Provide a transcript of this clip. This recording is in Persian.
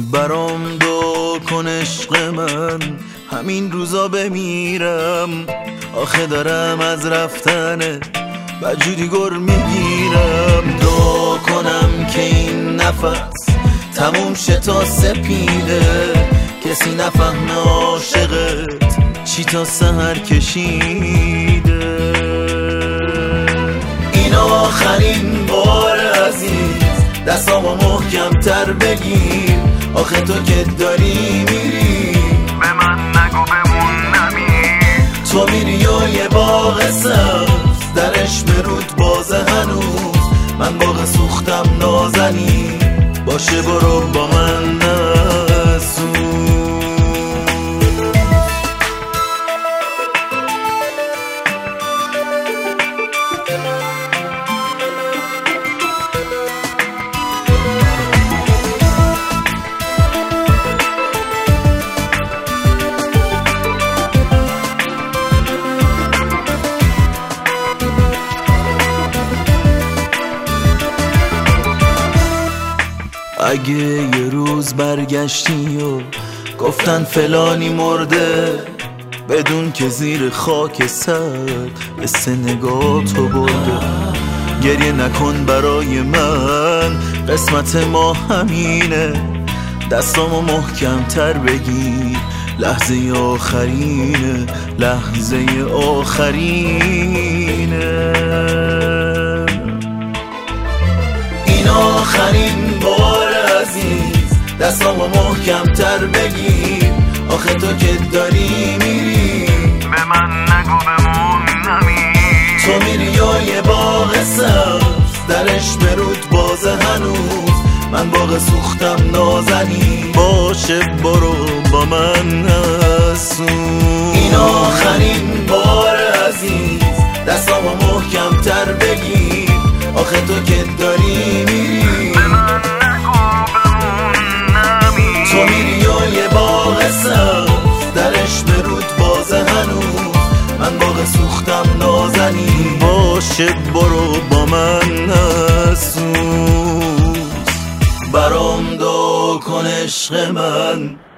برام دعا کن عشق من، همین روزا بمیرم. آخه دارم از رفتنه بجوری گر میگیرم. دعا کنم که این نفس تموم شه تا سپیده، کسی نفهمه عاشقت چی تا سحر کشیده. این آخرین بار عزیز، دستامو محکم تر بگیر. آخه تو که داری میری به من نگو بمونمی. تو میری و یه باغ سبز درش برود بازه هنوز. من باغ سوختم نازنی، باشه برو با من نسوز. اگه یه روز برگشتی و گفتن فلانی مرده، بدون که زیر خاک سر قصه نگاه تو برده. گریه نکن برای من، قسمت ما همینه. دستامو محکم تر بگیر، لحظه آخرینه، لحظه آخرینه. این آخرین بار عزیز، دستامو محکم تر بگیر. آخه تو که داری میری به من نگو بمونمی. تو میری و یه باغ سبز درش برود بازه هنوز. من باغ سوختم نازنی، باشه برو با من نسوز. این آخرین بار عزیز، دستامو محکم تر بگیر. آخه تو که داری میری به من نگو بمونمی. تو میری و یه باغ سبز درش برود بازه هنوز. من باغ سوختم نازنی، باشه برو با من نسوز. برام دعا کن عشق من،